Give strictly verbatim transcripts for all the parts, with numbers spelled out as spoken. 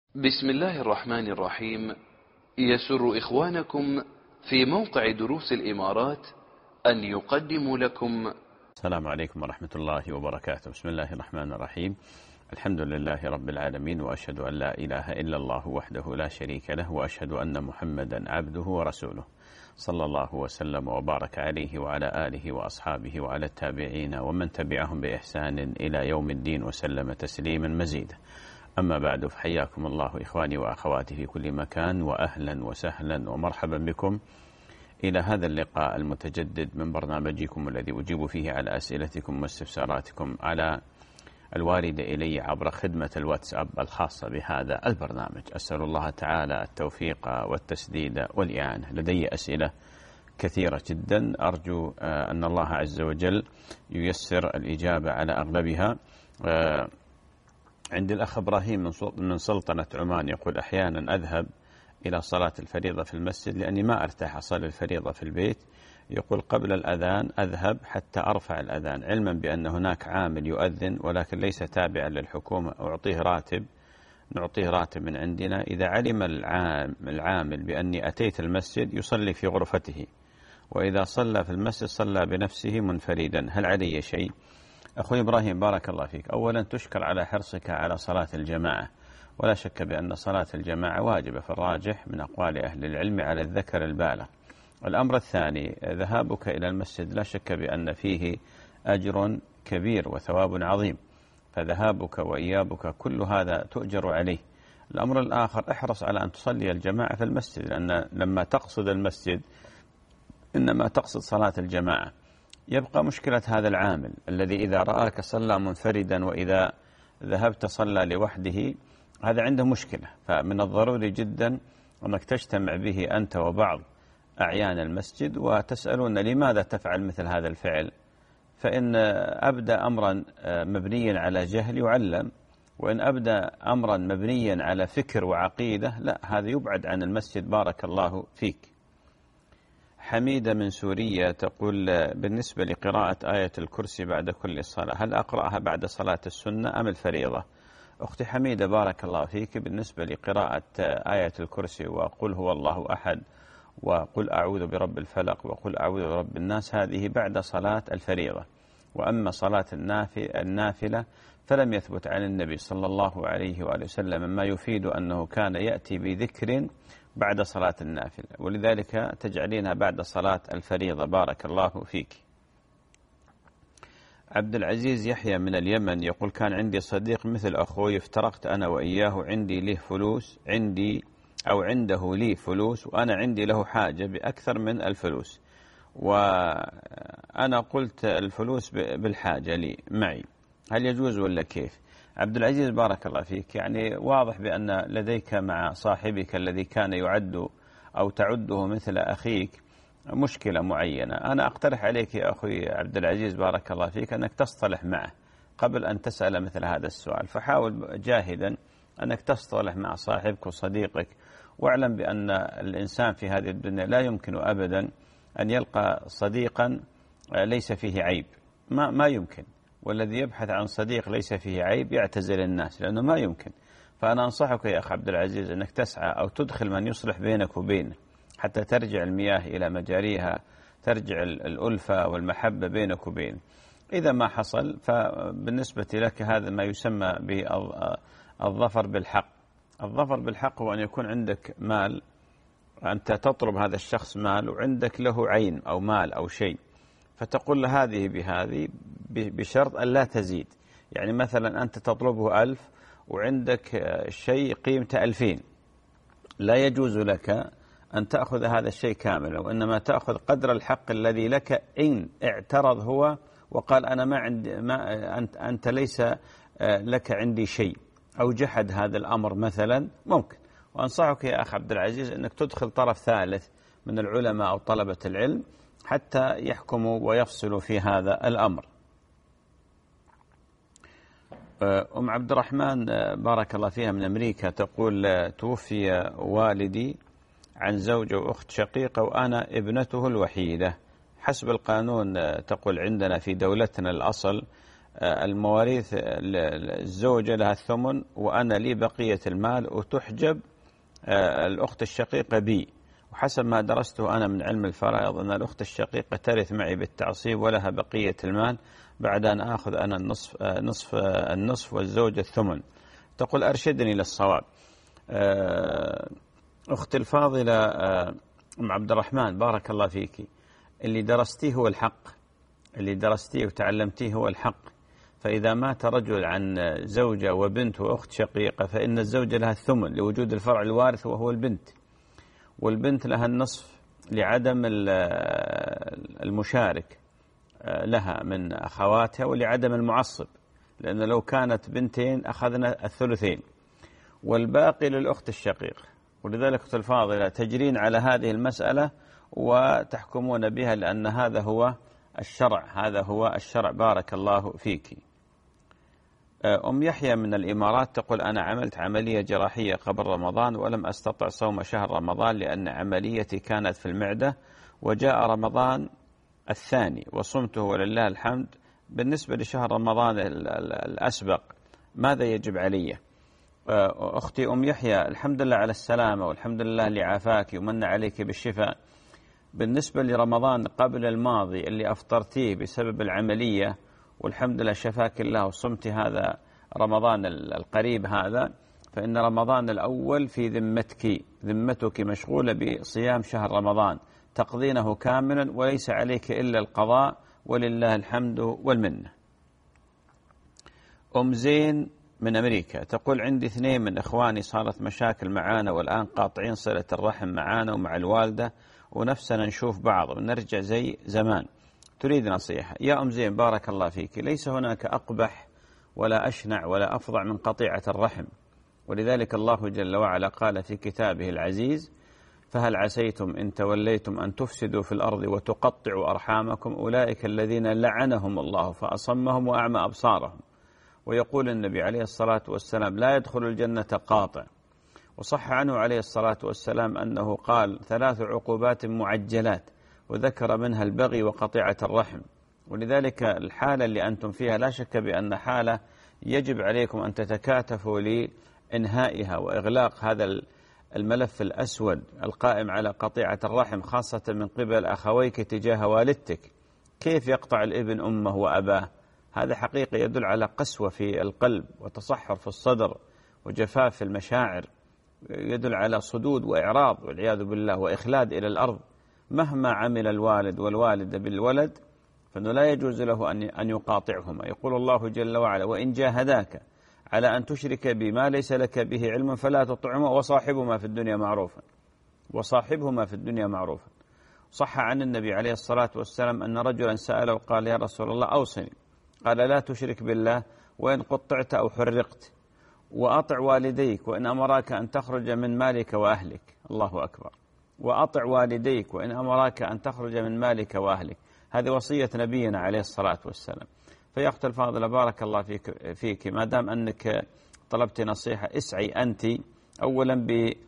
بسم الله الرحمن الرحيم. يسر إخوانكم في موقع دروس الإمارات أن يقدموا لكم. السلام عليكم ورحمة الله وبركاته. بسم الله الرحمن الرحيم. الحمد لله رب العالمين، وأشهد أن لا إله إلا الله وحده لا شريك له، وأشهد أن محمدا عبده ورسوله، صلى الله وسلم وبارك عليه وعلى آله وأصحابه وعلى التابعين ومن تبعهم بإحسان إلى يوم الدين وسلم تسليما مزيدا. أما بعد، فحياكم الله إخواني وأخواتي في كل مكان، وأهلا وسهلا ومرحبا بكم إلى هذا اللقاء المتجدد من برنامجكم الذي أجيب فيه على أسئلتكم واستفساراتكم على الواردة إلي عبر خدمة الواتساب الخاصة بهذا البرنامج. أسأل الله تعالى التوفيق والتسديد والإعانة. لدي أسئلة كثيرة جدا، أرجو أن الله عز وجل ييسر الإجابة على أغلبها. عند الأخ إبراهيم من سلطنة عمان يقول: أحيانا أذهب إلى صلاة الفريضة في المسجد لأني ما أرتاح أصلي الفريضة في البيت. يقول: قبل الأذان أذهب حتى أرفع الأذان، علما بأن هناك عامل يؤذن ولكن ليس تابعا للحكومة، أعطيه راتب نعطيه راتب من عندنا. إذا علم العامل بأني أتيت المسجد يصلي في غرفته، وإذا صلى في المسجد صلى بنفسه منفردا، هل علي شيء؟ أخوي إبراهيم، بارك الله فيك. أولا تشكر على حرصك على صلاة الجماعة، ولا شك بأن صلاة الجماعة واجبة في الراجح من أقوال أهل العلم على الذكر البالغ. الأمر الثاني، ذهابك إلى المسجد لا شك بأن فيه أجر كبير وثواب عظيم، فذهابك وإيابك كل هذا تؤجر عليه. الأمر الآخر، احرص على أن تصلي الجماعة في المسجد، لأن لما تقصد المسجد إنما تقصد صلاة الجماعة. يبقى مشكلة هذا العامل الذي إذا رآك صلى منفردا وإذا ذهبت صلى لوحده، هذا عنده مشكلة. فمن الضروري جدا أنك تجتمع به أنت وبعض أعيان المسجد وتسألون لماذا تفعل مثل هذا الفعل، فإن أبدأ أمرا مبنيا على جهل يعلم، وإن أبدأ أمرا مبنيا على فكر وعقيدة لا، هذا يبعد عن المسجد. بارك الله فيك. حميدة من سوريا تقول: بالنسبة لقراءة آية الكرسي بعد كل صلاة، هل أقرأها بعد صلاة السنة أم الفريضة؟ أختي حميدة، بارك الله فيك. بالنسبة لقراءة آية الكرسي وقل هو الله أحد وقل أعوذ برب الفلق وقل أعوذ برب الناس، هذه بعد صلاة الفريضة. وأما صلاة النافلة فلم يثبت عن النبي صلى الله عليه وآله وسلم ما يفيد أنه كان يأتي بذكر بعد صلاة النافلة، ولذلك تجعلينها بعد صلاة الفريضة. بارك الله فيك. عبد العزيز يحيى من اليمن يقول: كان عندي صديق مثل أخوي، افترقت أنا وإياه، عندي له فلوس عندي أو عنده لي فلوس، وأنا عندي له حاجة بأكثر من الفلوس، وأنا قلت الفلوس بالحاجة لي معي، هل يجوز ولا كيف؟ عبد العزيز، بارك الله فيك. يعني واضح بأن لديك مع صاحبك الذي كان يعد أو تعده مثل أخيك مشكلة معينة. أنا أقترح عليك يا أخي عبد العزيز، بارك الله فيك، أنك تصطلح معه قبل أن تسأل مثل هذا السؤال. فحاول جاهدا أنك تصطلح مع صاحبك وصديقك، واعلم بأن الإنسان في هذه الدنيا لا يمكن أبدا أن يلقى صديقا ليس فيه عيب، ما, ما يمكن. والذي يبحث عن صديق ليس فيه عيب يعتزل الناس، لأنه ما يمكن. فأنا أنصحك يا أخ عبد العزيز أنك تسعى أو تدخل من يصلح بينك وبينه حتى ترجع المياه إلى مجاريها، ترجع الألفة والمحبة بينك وبينه. إذا ما حصل فبالنسبة لك هذا ما يسمى بالظفر بالحق. الظفر بالحق هو أن يكون عندك مال، أنت تطلب هذا الشخص مال وعندك له عين أو مال أو شيء، فتقول له هذه بهذه بشرط أن لا تزيد. يعني مثلا أنت تطلبه ألف وعندك شيء قيمته ألفين، لا يجوز لك أن تأخذ هذا الشيء كاملا، وإنما تأخذ قدر الحق الذي لك. إن اعترض هو وقال أنا ما عندي ما أنت, أنت ليس لك عندي شيء، أو جحد هذا الأمر مثلا، ممكن. وأنصحك يا أخ عبد العزيز أنك تدخل طرف ثالث من العلماء أو طلبة العلم حتى يحكموا ويفصلوا في هذا الأمر. أم عبد الرحمن، بارك الله فيها، من أمريكا تقول: توفي والدي عن زوجة وأخت شقيقة وأنا ابنته الوحيدة. حسب القانون تقول عندنا في دولتنا الأصل المواريث الزوجة لها الثمن وأنا لي بقية المال، وتحجب الأخت الشقيقة بي. وحسب ما درسته أنا من علم الفرائض أن الأخت الشقيقة ترث معي بالتعصيب ولها بقية المال بعد أن آخذ أنا النصف, نصف النصف والزوجة الثمن. تقول أرشدني للصواب. أختي الفاضلة أم عبد الرحمن، بارك الله فيك، اللي درستيه هو الحق، اللي درستيه وتعلمتيه هو الحق. فإذا مات رجل عن زوجة وبنت وأخت شقيقة فإن الزوجة لها الثمن لوجود الفرع الوارث وهو البنت، والبنت لها النصف لعدم المشارك لها من أخواتها ولعدم المعصب، لأن لو كانت بنتين أخذنا الثلثين، والباقي للأخت الشقيقة. ولذلك أخت الفاضلة تجرين على هذه المسألة وتحكمون بها، لأن هذا هو الشرع، هذا هو الشرع. بارك الله فيك. أم يحيى من الإمارات تقول أنا عملت عملية جراحية قبل رمضان ولم أستطع صوم شهر رمضان لأن عمليتي كانت في المعدة، وجاء رمضان الثاني وصمته ولله الحمد. بالنسبة لشهر رمضان الأسبق ماذا يجب علي؟ أختي أم يحيى، الحمد لله على السلامة، والحمد لله اللي عافاك ومن عليك بالشفاء. بالنسبة لرمضان قبل الماضي اللي أفطرتيه بسبب العملية والحمد لله شفاك الله وصمت هذا رمضان القريب هذا، فإن رمضان الأول في ذمتك، ذمتك مشغولة بصيام شهر رمضان تقضينه كاملا وليس عليك إلا القضاء ولله الحمد والمنة. أم زين من أمريكا تقول عندي اثنين من إخواني صارت مشاكل معانا والآن قاطعين صلة الرحم معانا ومع الوالدة ونفسنا نشوف بعض ونرجع زي زمان، تريد نصيحة. يا أم زين بارك الله فيك، ليس هناك أقبح ولا أشنع ولا أفظع من قطيعة الرحم، ولذلك الله جل وعلا قال في كتابه العزيز فهل عسيتم إن توليتم أن تفسدوا في الأرض وتقطعوا أرحامكم أولئك الذين لعنهم الله فأصمهم وأعمى أبصارهم. ويقول النبي عليه الصلاة والسلام لا يدخل الجنة قاطع. وصح عنه عليه الصلاة والسلام أنه قال ثلاث عقوبات معجلات وذكر منها البغي وقطيعة الرحم. ولذلك الحالة اللي أنتم فيها لا شك بأن حالة يجب عليكم أن تتكاتفوا لإنهائها وإغلاق هذا الملف الأسود القائم على قطيعة الرحم، خاصة من قبل أخويك تجاه والدتك. كيف يقطع الابن أمه وأباه؟ هذا حقيقة يدل على قسوة في القلب وتصحر في الصدر وجفاف في المشاعر، يدل على صدود وإعراض والعياذ بالله وإخلاد إلى الأرض. مهما عمل الوالد والوالدة بالولد فإنه لا يجوز له أن يقاطعهما. يقول الله جل وعلا وإن جاهداك على أن تشرك بما ليس لك به علم فلا تطعهما وصاحبهما في الدنيا معروفا، وصاحبهما في الدنيا معروفا. صح عن النبي عليه الصلاة والسلام أن رجلا سأله وقال يا رسول الله أوصني، قال لا تشرك بالله وإن قطعت أو حرقت، وأطع والديك وإن أمراك أن تخرج من مالك وأهلك. الله أكبر. وأطع والديك وإن أمراك أن تخرج من مالك وأهلك. هذه وصية نبينا عليه الصلاة والسلام. فيا أخت الفاضلة بارك الله فيك, فيك ما دام أنك طلبت نصيحة اسعي أنت أولا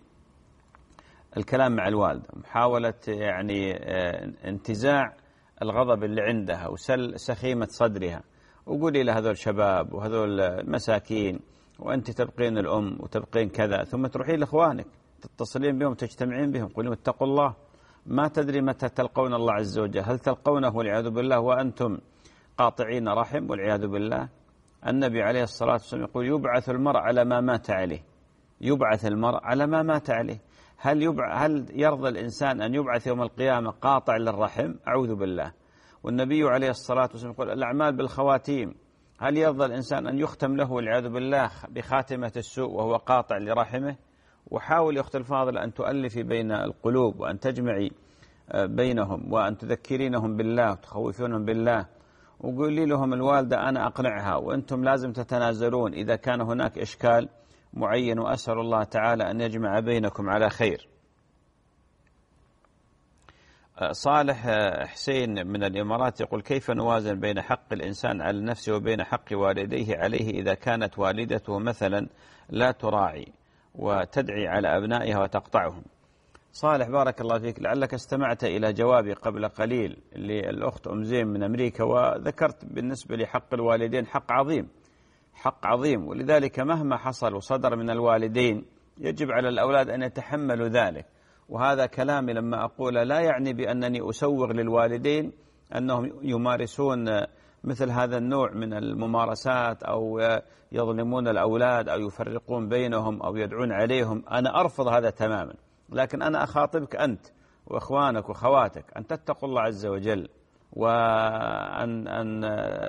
بالكلام مع الوالدة، محاولة يعني انتزاع الغضب اللي عندها وسل سخيمة صدرها، وقولي لهذول شباب وهذول مساكين وأنت تبقين الأم وتبقين كذا، ثم تروحين لإخوانك تتصلين بهم تجتمعين بهم قولوا اتقوا الله، ما تدري متى تلقون الله عز وجل، هل تلقونه والعياذ بالله وأنتم قاطعين رحم والعياذ بالله. النبي عليه الصلاة والسلام يقول يبعث المرء على ما مات عليه، يبعث المرء على ما مات عليه. هل, يبع... هل يرضى الإنسان أن يبعث يوم القيامة قاطع للرحم؟ أعوذ بالله. والنبي عليه الصلاة والسلام يقول الأعمال بالخواتيم. هل يرضى الإنسان أن يختم له والعياذ بالله بخاتمة السوء وهو قاطع لرحمه؟ وحاول يا أخت الفاضل أن تؤلفي بين القلوب وأن تجمعي بينهم وأن تذكرينهم بالله وتخوفونهم بالله، وقولي لهم الوالدة أنا أقنعها وأنتم لازم تتنازلون إذا كان هناك إشكال معين، وأسأل الله تعالى أن يجمع بينكم على خير. صالح حسين من الإمارات يقول كيف نوازن بين حق الإنسان على نفسه وبين حق والديه عليه إذا كانت والدته مثلا لا تراعي وتدعي على أبنائها وتقطعهم؟ صالح بارك الله فيك، لعلك استمعت إلى جوابي قبل قليل للأخت أم زين من أمريكا، وذكرت بالنسبة لحق الوالدين حق عظيم، حق عظيم، ولذلك مهما حصل وصدر من الوالدين يجب على الأولاد أن يتحملوا ذلك. وهذا كلامي لما أقول لا يعني بأنني أسوغ للوالدين أنهم يمارسون مثل هذا النوع من الممارسات أو يظلمون الأولاد أو يفرقون بينهم أو يدعون عليهم، أنا أرفض هذا تماما. لكن أنا أخاطبك أنت وإخوانك وخواتك أن تتقوا الله عز وجل، وأن أن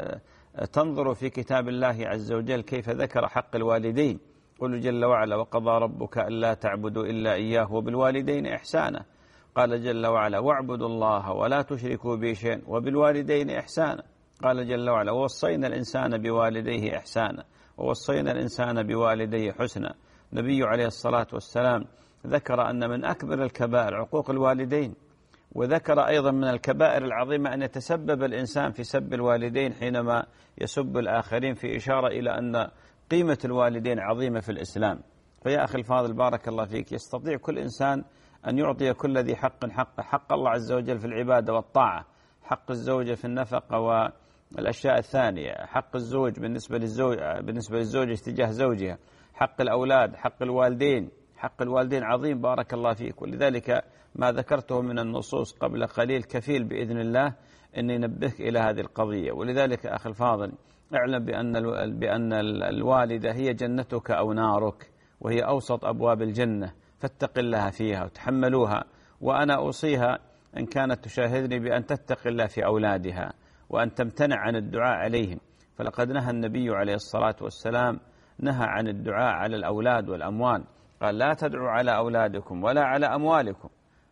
تنظروا في كتاب الله عز وجل كيف ذكر حق الوالدين. قل جل وعلا: وقضى ربك ألا تعبدوا إلا إياه وبالوالدين إحسانا. قال جل وعلا: واعبدوا الله ولا تشركوا به شيئا وبالوالدين إحسانا. قال جل وعلا: ووصينا الإنسان بوالديه إحسانا ووصينا الإنسان بوالديه حسنا. النبي عليه الصلاة والسلام ذكر أن من أكبر الكبائر عقوق الوالدين، وذكر أيضا من الكبائر العظيمة أن يتسبب الإنسان في سب الوالدين حينما يسب الآخرين، في إشارة إلى أن قيمة الوالدين عظيمة في الإسلام. فيا أخي الفاضل بارك الله فيك، يستطيع كل إنسان أن يعطي كل ذي حق حقه، حق الله عز وجل في العبادة والطاعة، حق الزوجة في النفقة والأشياء الثانية، حق الزوج بالنسبة للزوج بالنسبة للزوجة تجاه زوجها، حق الأولاد، حق الوالدين. حق الوالدين عظيم بارك الله فيك، ولذلك ما ذكرته من النصوص قبل قليل كفيل بإذن الله أن ينبهك إلى هذه القضية. ولذلك أخي الفاضل اعلم بأن بأن الوالدة هي جنتك أو نارك، وهي أوسط أبواب الجنة، فاتق الله فيها وتحملوها. وأنا أوصيها إن كانت تشاهدني بأن تتق الله في أولادها وأن تمتنع عن الدعاء عليهم، فلقد نهى النبي عليه الصلاة والسلام نهى عن الدعاء على الأولاد والأموال، قال: لا تدعوا على أولادكم ولا على أموالكم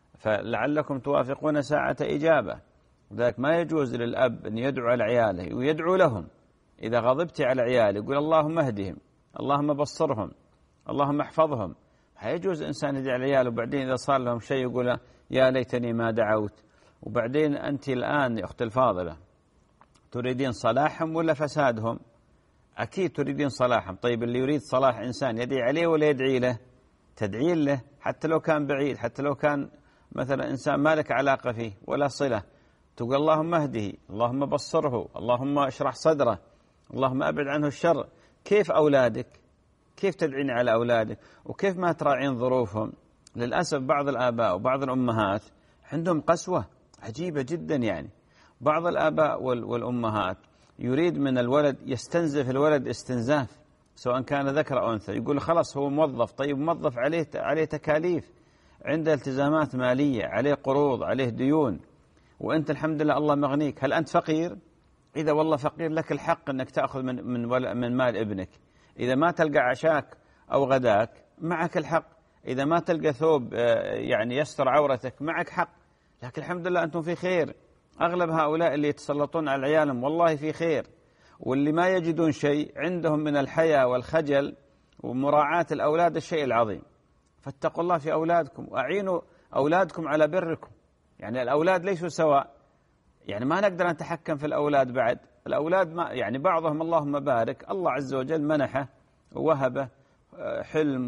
فلعلكم توافقون ساعة إجابة. ذلك ما يجوز للأب أن يدعو على عياله ويدعو لهم. إذا غضبت على عياله يقول: اللهم اهدهم، اللهم بصرهم، اللهم احفظهم. يجوز إنسان يدعي على عياله وبعدين إذا صار لهم شيء يقول: يا ليتني ما دعوت. وبعدين أنت الآن يا أختي الفاضلة تريدين صلاحهم ولا فسادهم؟ أكيد تريدين صلاحهم. طيب اللي يريد صلاح إنسان يدعي عليه ولا يدعي له؟ تدعي له حتى لو كان بعيد، حتى لو كان مثلا إنسان ما لك علاقة فيه ولا صلة، تقول: اللهم اهده، اللهم بصره، اللهم اشرح صدره، اللهم أبعد عنه الشر. كيف أولادك؟ كيف تدعين على أولادك؟ وكيف ما تراعين ظروفهم؟ للأسف بعض الآباء وبعض الأمهات عندهم قسوة عجيبة جدا. يعني بعض الآباء والأمهات يريد من الولد، يستنزف الولد استنزاف سواء كان ذكر أو أنثى، يقول خلاص هو موظف. طيب موظف عليه عليه تكاليف، عنده التزامات مالية، عليه قروض، عليه ديون، وأنت الحمد لله الله مغنيك. هل أنت فقير؟ إذا والله فقير لك الحق أنك تأخذ من من من مال ابنك. إذا ما تلقى عشاك أو غداك معك الحق. إذا ما تلقى ثوب يعني يستر عورتك معك حق. لكن الحمد لله أنتم في خير. أغلب هؤلاء اللي يتسلطون على عيالهم والله في خير، واللي ما يجدون شيء عندهم من الحياة والخجل ومراعاة الأولاد الشيء العظيم. فاتقوا الله في أولادكم وأعينوا أولادكم على بركم. يعني الأولاد ليسوا سواء، يعني ما نقدر نتحكم في الأولاد بعد. الأولاد ما يعني بعضهم اللهم بارك الله عز وجل منحه ووهبه حلم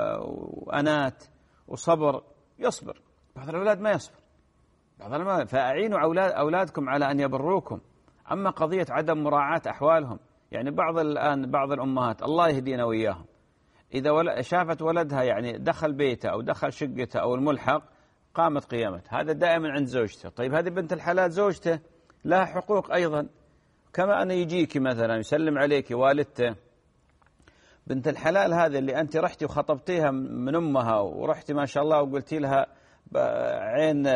وأنات وصبر، يصبر. بعض الأولاد ما يصبر، بعض الأولاد. فأعينوا أولاد أولادكم على أن يبروكم. أما قضية عدم مراعاة أحوالهم، يعني بعض الآن بعض الأمهات الله يهدينا وإياهم، إذا شافت ولدها يعني دخل بيته أو دخل شقته أو الملحق قامت قيامته. هذا دائما عند زوجته. طيب هذه بنت الحلال زوجته لها حقوق أيضا، كما أن يجيك مثلا يسلم عليك والدته. بنت الحلال هذه اللي أنت رحتي وخطبتيها من أمها ورحتي ما شاء الله وقلتي لها عين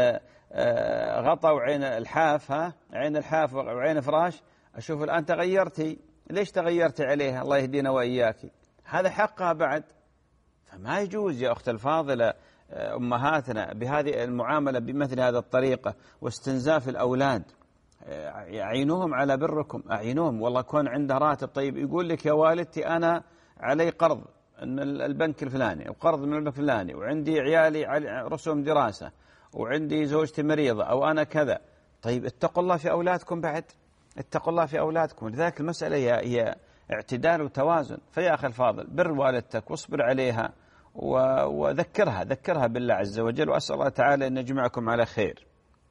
غطا وعين الحاف، ها عين الحاف وعين فراش، أشوف الآن تغيرتي. ليش تغيرتي عليها؟ الله يهدينا وإياك. هذا حقها بعد. فما يجوز يا أخت الفاضلة أمهاتنا بهذه المعاملة بمثل هذا الطريقة واستنزاف الأولاد. أعينوهم على بركم، أعينوهم. والله كون عنده راتب طيب يقول لك يا والدتي أنا علي قرض من البنك الفلاني وقرض من البنك الفلاني وعندي عيالي رسوم دراسة وعندي زوجتي مريضة أو أنا كذا. طيب اتقوا الله في أولادكم بعد، اتقوا الله في أولادكم. لذلك المسألة هي اعتدال وتوازن. فيا أخي الفاضل بر والدتك واصبر عليها وذكرها ذكرها بالله عز وجل، وأسأل الله تعالى أن يجمعكم على خير.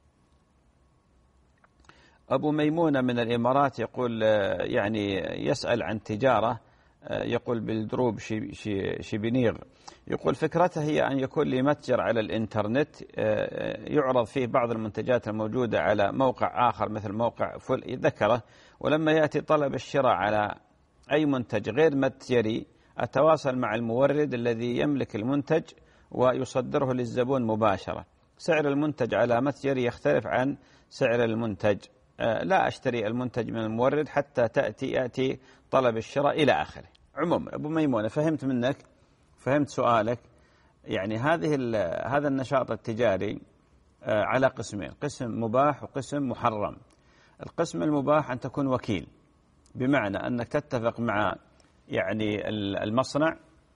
أبو ميمونة من الإمارات يقول يعني يسأل عن تجارة، يقول بالدروب شبنيغ، يقول فكرته هي أن يكون لي متجر على الإنترنت يعرض فيه بعض المنتجات الموجودة على موقع آخر مثل موقع فل ذكره، ولما يأتي طلب الشراء على أي منتج غير متجري أتواصل مع المورد الذي يملك المنتج ويصدره للزبون مباشرة. سعر المنتج على متجري يختلف عن سعر المنتج، لا أشتري المنتج من المورد حتى تأتي يأتي طلب الشراء إلى آخره. عموما أبو ميمونة فهمت منك، فهمت سؤالك. يعني هذه هذا النشاط التجاري على قسمين، قسم مباح وقسم محرم. القسم المباح أن تكون وكيل، بمعنى أنك تتفق مع يعني المصنع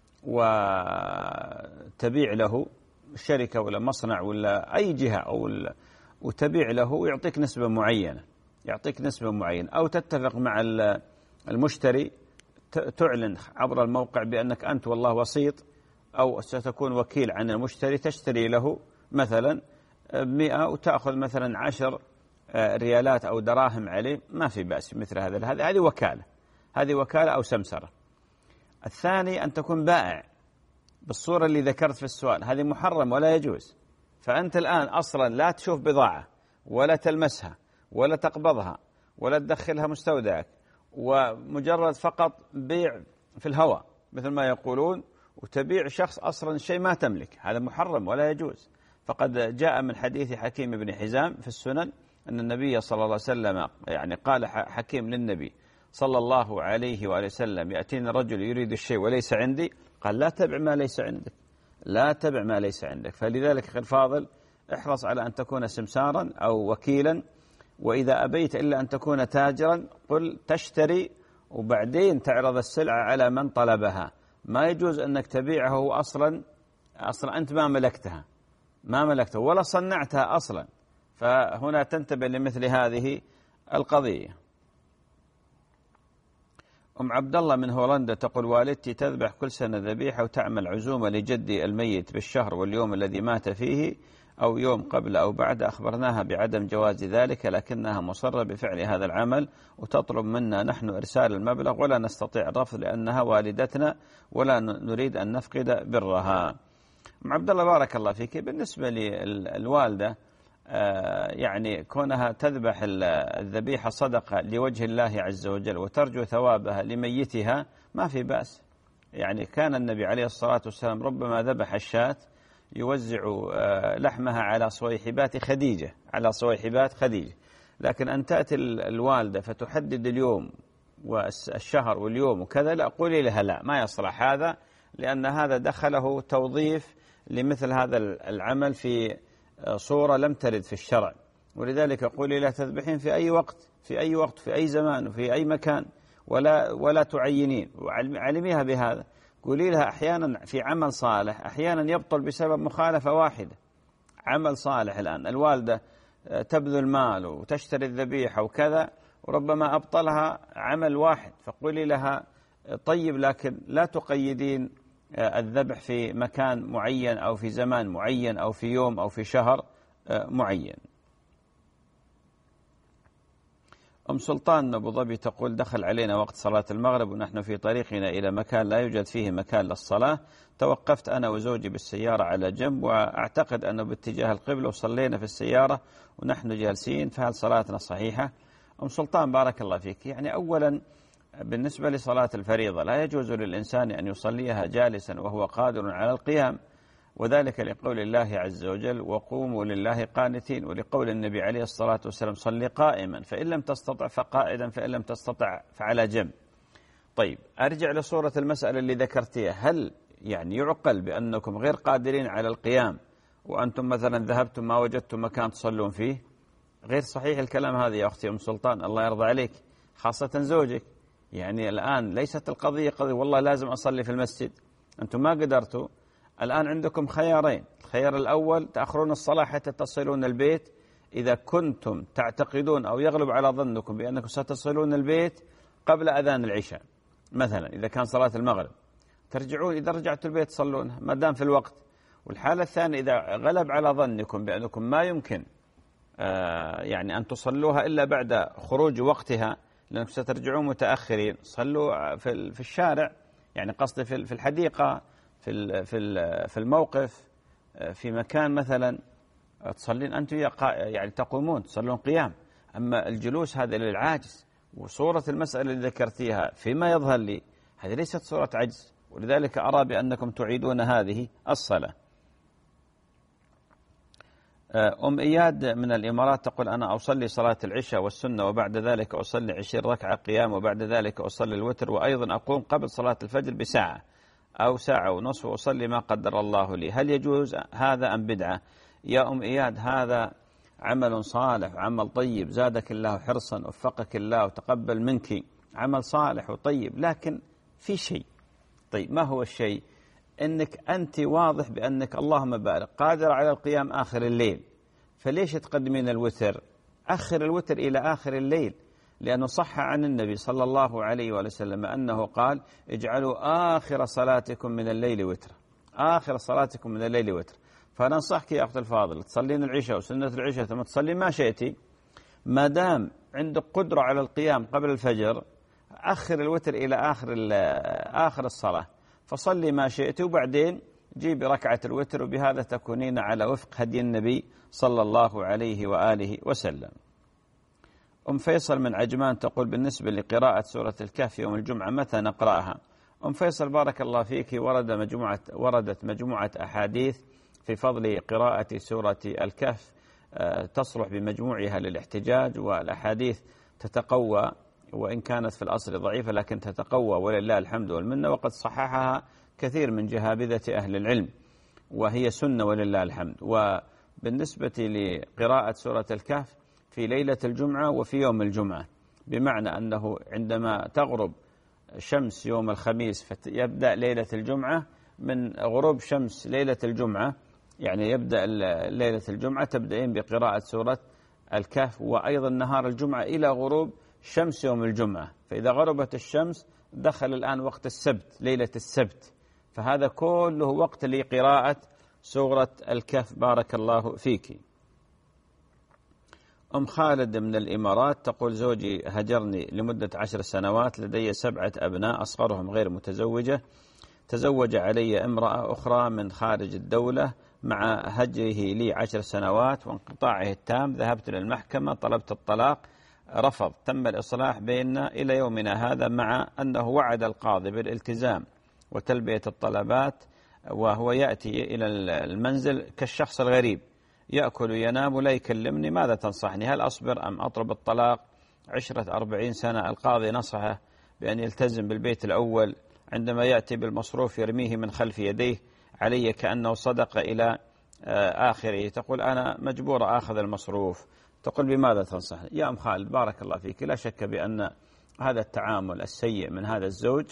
وتبيع له، الشركة ولا مصنع ولا أي جهة، أو وتبيع له ويعطيك نسبة معينة، يعطيك نسبة معينة. أو تتفق مع المشتري، تعلن عبر الموقع بأنك أنت والله وسيط أو ستكون وكيل عن المشتري، تشتري له مثلا مئة وتأخذ مثلا عشر ريالات أو دراهم عليه، ما في بأس مثل هذا. هذه وكالة، هذه وكالة أو سمسرة. الثاني أن تكون بائع بالصورة اللي ذكرت في السؤال، هذه محرم ولا يجوز. فأنت الآن أصلا لا تشوف بضاعة ولا تلمسها ولا تقبضها ولا تدخلها مستودعك، ومجرد فقط بيع في الهواء مثل ما يقولون، وتبيع شخص أصلا شيء ما تملك، هذا محرم ولا يجوز. فقد جاء من حديث حكيم بن حزام في السنن أن النبي صلى الله عليه وسلم يعني قال حكيم للنبي صلى الله عليه وآله وسلم يأتيني رجل يريد الشيء وليس عندي، قال لا تبع ما ليس عندك، لا تبع ما ليس عندك. فلذلك أخي الفاضل احرص على أن تكون سمسارا أو وكيلا، وإذا أبيت إلا أن تكون تاجرا قل تشتري وبعدين تعرض السلعة على من طلبها. ما يجوز أنك تبيعه أصلا أصلا أنت ما ملكتها ما ملكتها ولا صنعتها أصلا، فهنا تنتبه لمثل هذه القضية. أم عبد الله من هولندا تقول والدتي تذبح كل سنة ذبيحة وتعمل عزومة لجدي الميت بالشهر واليوم الذي مات فيه أو يوم قبل أو بعد. أخبرناها بعدم جواز ذلك، لكنها مصرة بفعل هذا العمل وتطلب منا نحن إرسال المبلغ، ولا نستطيع الرفض لأنها والدتنا ولا نريد أن نفقد برها. أم عبد الله بارك الله فيك، بالنسبة للوالدة يعني كونها تذبح الذبيحة صدقة لوجه الله عز وجل وترجو ثوابها لميتها ما في بأس. يعني كان النبي عليه الصلاة والسلام ربما ذبح الشاة يوزع لحمها على صويحبات خديجة على صويحبات خديجة لكن أن تأتي الوالدة فتحدد اليوم والشهر واليوم وكذا، لا، قولي لها لا، ما يصلح هذا، لأن هذا دخله توظيف لمثل هذا العمل في صورة لم ترد في الشرع. ولذلك قولي لا تذبحين في أي وقت في أي وقت في أي زمان وفي أي مكان، ولا ولا تعينين، وعلميها بهذا. قولي لها أحيانا في عمل صالح أحيانا يبطل بسبب مخالفة واحدة. عمل صالح الآن الوالدة تبذل مال وتشتري الذبيحة وكذا، وربما أبطلها عمل واحد، فقولي لها طيب لكن لا تقيدين الذبح في مكان معين أو في زمان معين أو في يوم أو في شهر معين. أم سلطان من أبو ظبي تقول دخل علينا وقت صلاة المغرب ونحن في طريقنا إلى مكان لا يوجد فيه مكان للصلاة، توقفت أنا وزوجي بالسيارة على جنب وأعتقد أنه باتجاه القبلة وصلينا في السيارة ونحن جالسين، فهل صلاتنا صحيحة؟ أم سلطان بارك الله فيك، يعني أولا بالنسبة لصلاة الفريضة لا يجوز للإنسان أن يصليها جالسا وهو قادر على القيام، وذلك لقول الله عز وجل وقوموا لله قانتين، ولقول النبي عليه الصلاة والسلام صل قائما فإن لم تستطع فقائدا فإن لم تستطع فعلى جنب. طيب أرجع لصورة المسألة اللي ذكرتها، هل يعني يعقل بأنكم غير قادرين على القيام وأنتم مثلا ذهبتم ما وجدتم مكان تصلون فيه؟ غير صحيح الكلام هذا يا أختي أم سلطان، الله يرضى عليك، خاصة زوجك. يعني الآن ليست القضية قضية والله لازم أصلي في المسجد، أنتم ما قدرتوا، الآن عندكم خيارين. الخيار الأول تأخرون الصلاة حتى تصلون البيت إذا كنتم تعتقدون أو يغلب على ظنكم بأنكم ستصلون البيت قبل أذان العشاء مثلا إذا كان صلاة المغرب. ترجعون إذا رجعتوا البيت تصلونها ما دام في الوقت. والحالة الثانية إذا غلب على ظنكم بأنكم ما يمكن يعني أن تصلوها إلا بعد خروج وقتها لأنكم سترجعون متأخرين، صلوا في الشارع، يعني قصدي في الحديقة، في في الموقف، في مكان مثلا تصلين أنتم يعني تقومون تصلون قيام. أما الجلوس هذا للعاجز، وصورة المسألة اللي ذكرتيها فيما يظهر لي هذه ليست صورة عجز، ولذلك أرى بأنكم تعيدون هذه الصلاة. أم إياد من الإمارات تقول أنا أصلي صلاة العشاء والسنة وبعد ذلك أصلي عشرين ركعة قيام وبعد ذلك أصلي الوتر، وأيضا أقوم قبل صلاة الفجر بساعة أو ساعة ونصف وأصلي ما قدر الله لي، هل يجوز هذا أم بدعة؟ يا أم إياد هذا عمل صالح وعمل طيب، زادك الله حرصا وفقك الله وتقبل منك، عمل صالح وطيب، لكن في شيء. طيب ما هو الشيء؟ أنك أنت واضح بأنك اللهم بارك قادر على القيام آخر الليل، فليش تقدمين الوتر؟ أخر الوتر إلى آخر الليل، لأنه صح عن النبي صلى الله عليه وسلم أنه قال اجعلوا آخر صلاتكم من الليل وتر، آخر صلاتكم من الليل وتر. فننصحك يا أخت الفاضل تصلين العشاء وسنة العشاء ثم تصلي ما شئتي، ما دام عندك قدرة على القيام قبل الفجر أخر الوتر إلى آخر آخر الصلاة، فصلي ما شئت وبعدين جيبي ركعة الوتر، وبهذا تكونين على وفق هدي النبي صلى الله عليه وآله وسلم. أم فيصل من عجمان تقول بالنسبة لقراءة سورة الكهف يوم الجمعة متى نقرأها؟ أم فيصل بارك الله فيك، ورد مجموعة وردت مجموعة أحاديث في فضل قراءة سورة الكهف تصلح بمجموعها للاحتجاج، والأحاديث تتقوى وإن كانت في الأصل ضعيفة لكن تتقوى ولله الحمد والمنة، وقد صححها كثير من جهابذة أهل العلم، وهي سنة ولله الحمد. وبالنسبة لقراءة سورة الكهف في ليلة الجمعة وفي يوم الجمعة، بمعنى أنه عندما تغرب شمس يوم الخميس فيبدأ ليلة الجمعة من غروب شمس ليلة الجمعة، يعني يبدأ ليلة الجمعة تبدأين بقراءة سورة الكهف، وأيضا نهار الجمعة إلى غروب شمس يوم الجمعة. فإذا غربت الشمس دخل الآن وقت السبت، ليلة السبت، فهذا كله وقت لقراءة سورة الكهف. بارك الله فيك. أم خالد من الإمارات تقول زوجي هجرني لمدة عشر سنوات، لدي سبعة أبناء أصغرهم غير متزوجة، تزوج علي امرأة أخرى من خارج الدولة، مع هجره لي عشر سنوات وانقطاعه التام ذهبت للمحكمة طلبت الطلاق، رفض، تم الإصلاح بيننا إلى يومنا هذا، مع أنه وعد القاضي بالالتزام وتلبية الطلبات، وهو يأتي إلى المنزل كالشخص الغريب، يأكل وينام ولا يكلمني، ماذا تنصحني؟ هل أصبر أم أطلب الطلاق؟ عشرة أربعين سنة. القاضي نصحه بأن يلتزم بالبيت الأول، عندما يأتي بالمصروف يرميه من خلف يديه علي كأنه صدق إلى آخره. تقول أنا مجبورة أخذ المصروف، تقول بماذا تنصحني؟ يا أم خالد بارك الله فيك، لا شك بأن هذا التعامل السيء من هذا الزوج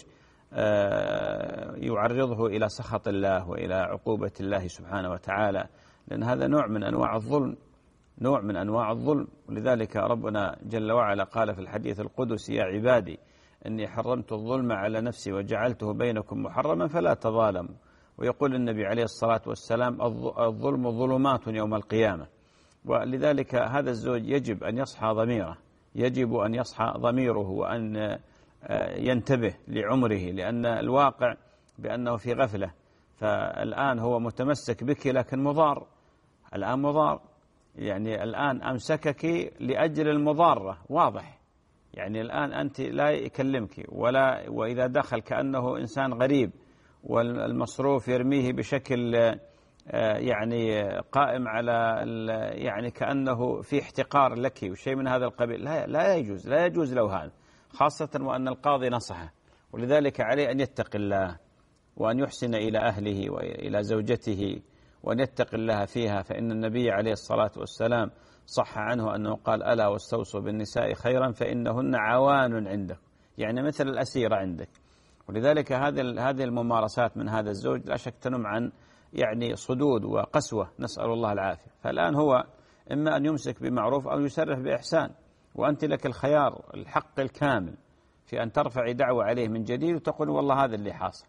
يعرضه إلى سخط الله وإلى عقوبة الله سبحانه وتعالى، لأن هذا نوع من أنواع الظلم، نوع من أنواع الظلم. ولذلك ربنا جل وعلا قال في الحديث القدسي يا عبادي إني حرمت الظلم على نفسي وجعلته بينكم محرما فلا تظالموا. ويقول النبي عليه الصلاة والسلام الظلم ظلمات يوم القيامة. ولذلك هذا الزوج يجب أن يصحى ضميره، يجب أن يصحى ضميره وأن ينتبه لعمره، لأن الواقع بأنه في غفلة. فالآن هو متمسك بك لكن مضار، الآن مضار، يعني الآن أمسكك لأجل المضارة، واضح، يعني الآن أنت لا يكلمك ولا، وإذا دخل كأنه إنسان غريب، والمصروف يرميه بشكل يعني قائم على يعني كأنه في احتقار لك وشيء من هذا القبيل، لا لا يجوز، لا يجوز له هذا، خاصة وأن القاضي نصحه. ولذلك عليه أن يتقي الله وأن يحسن إلى أهله وإلى زوجته وأن يتقي الله فيها، فإن النبي عليه الصلاة والسلام صح عنه أنه قال ألا واستوصوا بالنساء خيرا فإنهن عوان عندك، يعني مثل الأسيرة عندك. ولذلك هذه هذه الممارسات من هذا الزوج لا شك تنم عن يعني صدود وقسوة، نسأل الله العافية. فالآن هو إما أن يمسك بمعروف أو يسرح بإحسان، وأنت لك الخيار الحق الكامل في أن ترفعي دعوة عليه من جديد وتقول والله هذا اللي حاصل،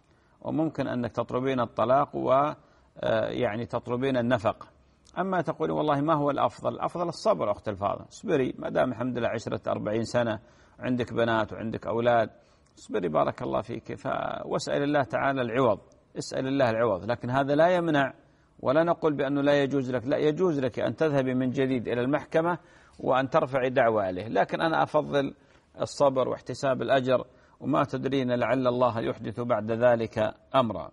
وممكن أنك تطلبين الطلاق ويعني تطلبين النفقة. أما تقولي والله ما هو الأفضل؟ الأفضل الصبر أخت الفاضل، اصبري ما دام الحمد لله عشرة أربعين سنة عندك بنات وعندك أولاد، اصبري بارك الله فيك. واسأل الله تعالى العوض، اسأل الله العوض، لكن هذا لا يمنع ولا نقول بأنه لا يجوز لك، لا يجوز لك أن تذهبي من جديد إلى المحكمة وأن ترفعي دعوة عليه، لكن أنا أفضل الصبر واحتساب الأجر، وما تدرين لعل الله يحدث بعد ذلك أمرا.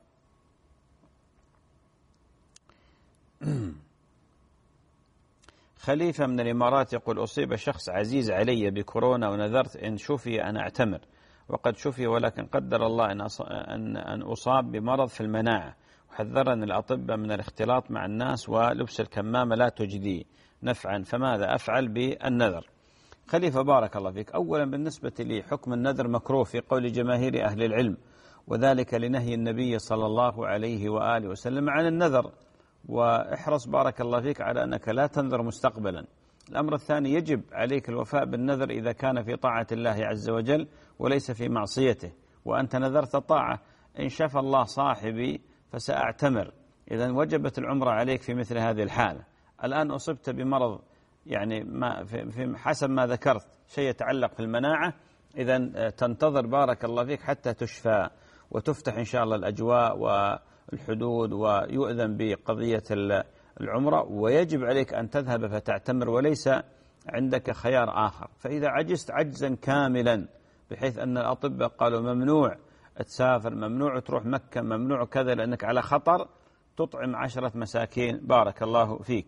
خليفة من الإمارات يقول أصيب شخص عزيز علي بكورونا ونذرت إن شفي أن أعتمر، وقد شفي ولكن قدر الله أن أن أصاب بمرض في المناعة، وحذرني الأطباء من الاختلاط مع الناس ولبس الكمامة لا تجدي نفعا، فماذا أفعل بالنذر؟ خليفة بارك الله فيك، أولا بالنسبة لي حكم النذر مكروه في قول جماهير أهل العلم، وذلك لنهي النبي صلى الله عليه وآله وسلم عن النذر، واحرص بارك الله فيك على أنك لا تنذر مستقبلا. الأمر الثاني يجب عليك الوفاء بالنذر إذا كان في طاعة الله عز وجل وليس في معصيته، وأنت نذرت طاعة، إن شفى الله صاحبي فسأعتمر، إذا وجبت العمرة عليك في مثل هذه الحالة. الآن أصبت بمرض يعني ما في حسب ما ذكرت شيء يتعلق في المناعة، إذا تنتظر بارك الله فيك حتى تشفى وتفتح إن شاء الله الأجواء والحدود ويؤذن بقضية العمرة، ويجب عليك أن تذهب فتعتمر وليس عندك خيار آخر. فإذا عجزت عجزا كاملا بحيث أن الأطباء قالوا ممنوع تسافر، ممنوع تروح مكة، ممنوع كذا لأنك على خطر، تطعم عشرة مساكين بارك الله فيك.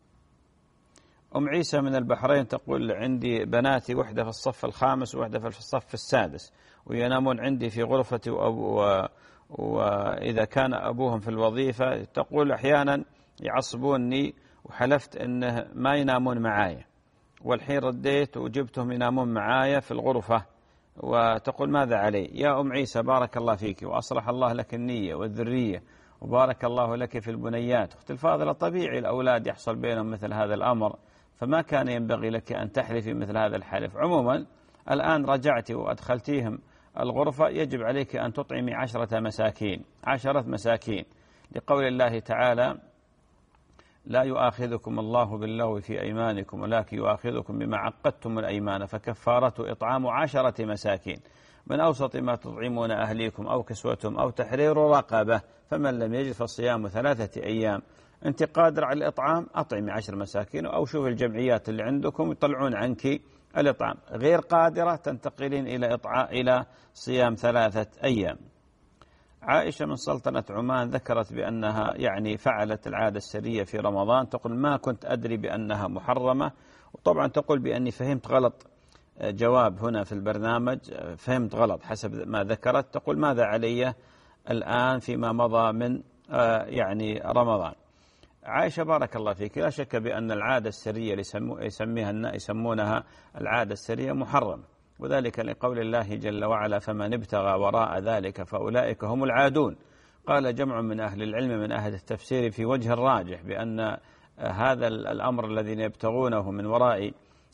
أم عيسى من البحرين تقول عندي بناتي وحدة في الصف الخامس ووحدة في الصف السادس، وينامون عندي في غرفتي، وأبو وإذا كان أبوهم في الوظيفة تقول أحيانا يعصبوني، وحلفت أنه ما ينامون معايا، والحين رديت وجبتهم ينامون معايا في الغرفة، وتقول ماذا علي؟ يا أم عيسى بارك الله فيك وأصلح الله لك النية والذرية وبارك الله لك في البنيات. أخت الفاضلة طبيعي الأولاد يحصل بينهم مثل هذا الأمر، فما كان ينبغي لك أن تحلفي مثل هذا الحلف. عموما الآن رجعت وأدخلتيهم الغرفة، يجب عليك أن تطعمي عشرة مساكين عشرة مساكين لقول الله تعالى لا يؤاخذكم الله باللغو في أيمانكم ولكن يؤاخذكم بما عقدتم الأيمان فكفارته إطعام عشرة مساكين من أوسط ما تطعمون أهليكم أو كسوتهم أو تحرير رقبة، فمن لم يجد فصيام ثلاثة أيام. أنت قادر على الإطعام أطعمي عشر مساكين، أو شوف الجمعيات اللي عندكم يطلعون عنك الإطعام. غير قادرة تنتقلين إلى إطعام إلى صيام ثلاثة أيام. عائشة من سلطنة عمان ذكرت بأنها يعني فعلت العادة السرية في رمضان، تقول ما كنت أدري بأنها محرمة، وطبعا تقول بأني فهمت غلط جواب هنا في البرنامج، فهمت غلط حسب ما ذكرت. تقول ماذا علي الآن فيما مضى من يعني رمضان؟ عائشة بارك الله فيك، لا شك بأن العادة السرية يسميها يسمونها العادة السرية محرمة، وذلك لقول الله جل وعلا فمن ابتغى وراء ذلك فأولئك هم العادون. قال جمع من أهل العلم من أهل التفسير في وجه الراجح بأن هذا الأمر الذين يبتغونه من وراء